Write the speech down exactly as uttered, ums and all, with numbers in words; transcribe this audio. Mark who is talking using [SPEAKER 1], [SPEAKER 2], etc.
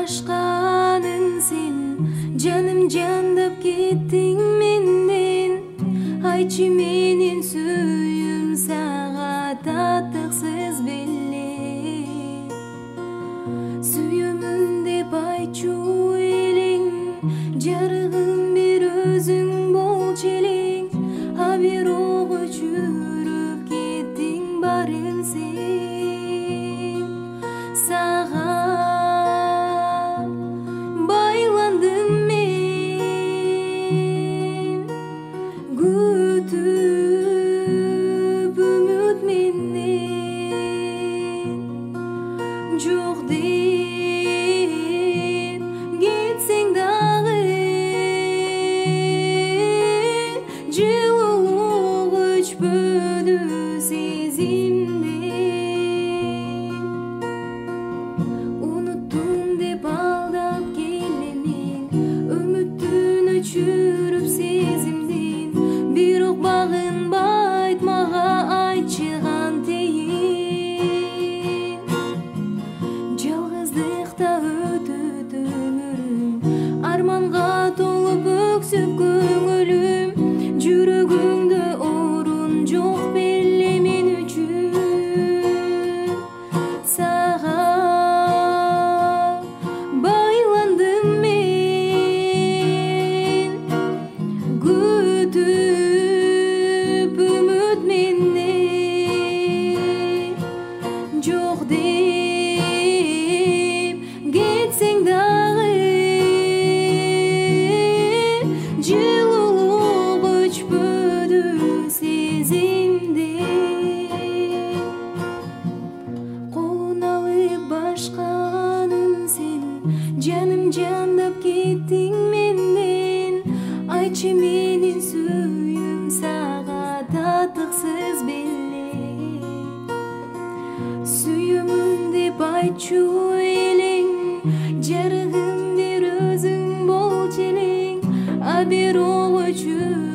[SPEAKER 1] башканын сен жаным жандап кеттиң менден. Айтчы менин сүйүм сага татыксыз беле. Сүйөмүн деп айтчу элең, жарыгым бир өзүң болчу элең. А бирок өчүрүп кеттиң барын сен. Сага байландым мен, күтүп үмүт менен. Жок деп кетсең дагы, жылуулук өчпөдү сезимден. Уnuттум деп алдап келемин, үмүттүн өчүрүп сезимдин. Бирок багынбайт мага айтчы кантейин. Жалгыздыкта өтөт өмүрүм, арманга толуп өксүп көңүлүм. Жүрөгүңдө орун жок беле мен үчүн. Сага байландым мен, күтүп үмүт менен. Жок деп кетсең дагы, жылуулук өчпөдү сезимден. Колун алып башканын сен жаным жандап кеттиң менден. Айтчы менин сүйүм сага татыксыз беле. Сүйөмүн деп айтчу элең, жарыгым бир өзүң болчу элең. А бирок өчүрүп